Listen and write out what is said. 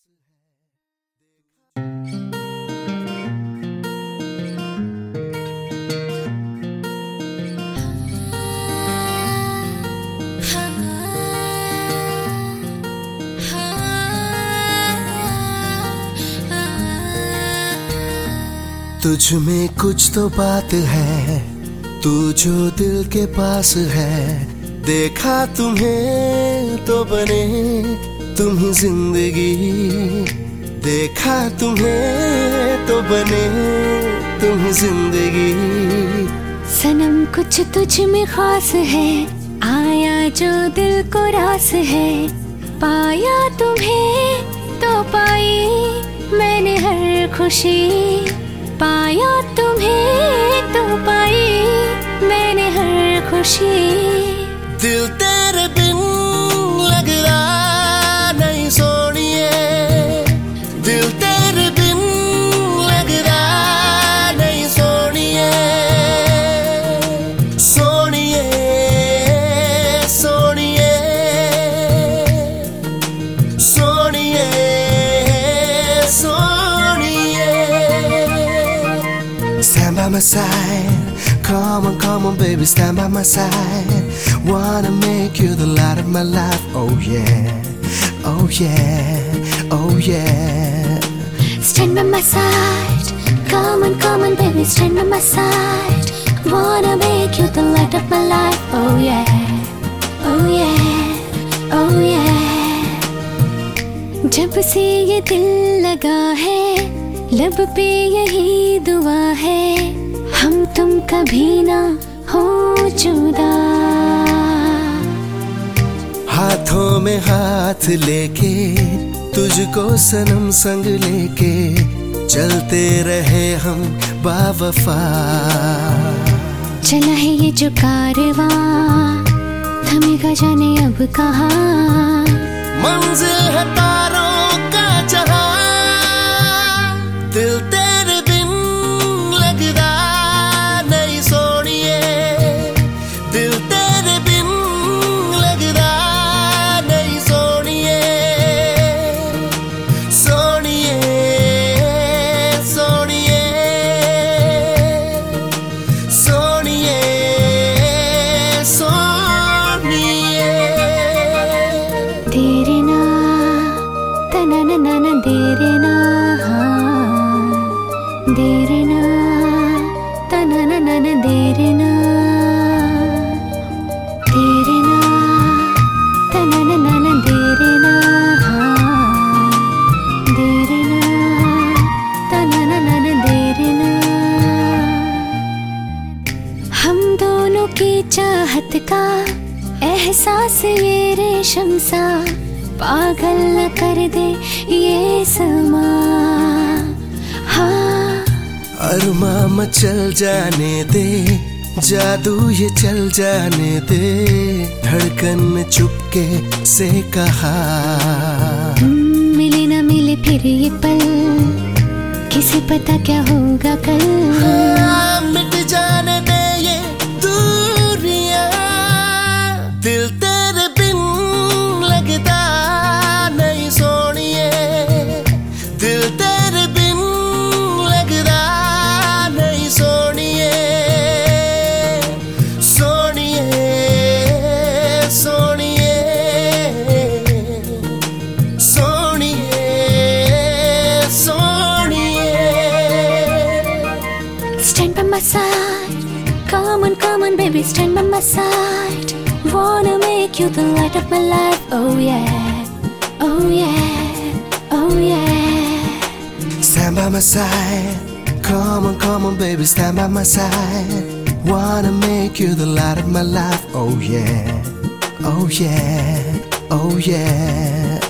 तुझ में कुछ तो बात है, तू जो दिल के पास है। देखा तुम्हें तो बने तुम ही जिंदगी, देखा तुम्हें तो बने तुम ही जिंदगी। सनम कुछ तुझ में खास है, आया जो दिल को रास है। पाया तुम्हें तो पाई मैंने हर खुशी, पाया तुम्हें तो पाई मैंने हर खुशी। दिल तेरे बिन लगदा नहीं सोनिए, दिल तेरे बिन लगदा नहीं सोनिए। सोनिए सोनिए सोनिए सोनिए। Stand by my side, come on baby, stand by my side. Wanna make you the light of my life, oh yeah, oh yeah, oh yeah. Stand by my side, come on baby, stand by my side. Wanna make you the light of my life, oh yeah, oh yeah, oh yeah. जब से ये दिल लगा है, लब पे यही दुआ है, हम तुम कभी ना हो जुदा। हाथों में हाथ लेके तुझको सनम संग लेके चलते रहे हम बावफा। चला है ये जो कारवां, थमेगा जाने अब कहाँ। मंजिल है तारों का जहां, दिल तेरे बिन लगदा नहीं सोनिए, दिल तेरे बिन लगदा नहीं सोनिए। सोनिए सोनिए सोनिए सोनिए। तेरे ना तना ना ना ना तेरे ना, तेरे ना तना ना ना ना तेरे ना, तेरे ना तना ना ना ना तेरे ना, तेरे ना तना ना ना ना तेरे ना। हम दोनों की चाहत का एहसास ये रेशम सा, पागल न कर दे ये समा। हाँ अरमां मचल जाने दे, जादू ये चल जाने दे, धड़कन में चुपके से कहा। मिले ना मिले फिर ये पल, किसे पता क्या होगा कल। हाँ, मिट जाने दे ये दूरियां, दिल तेरे बिन लगदा नहीं सोनिए, दिल तेरे बिन लगदा नहीं सोनिए। सोनिए सोनिए सोनिए सोनिए। Stand by my side, come on baby, stand by my side. Wanna make you the light of my life, oh yeah, oh yeah, oh yeah. Stand by my side, come on baby, stand by my side. Wanna make you the light of my life, oh yeah, oh yeah, oh yeah.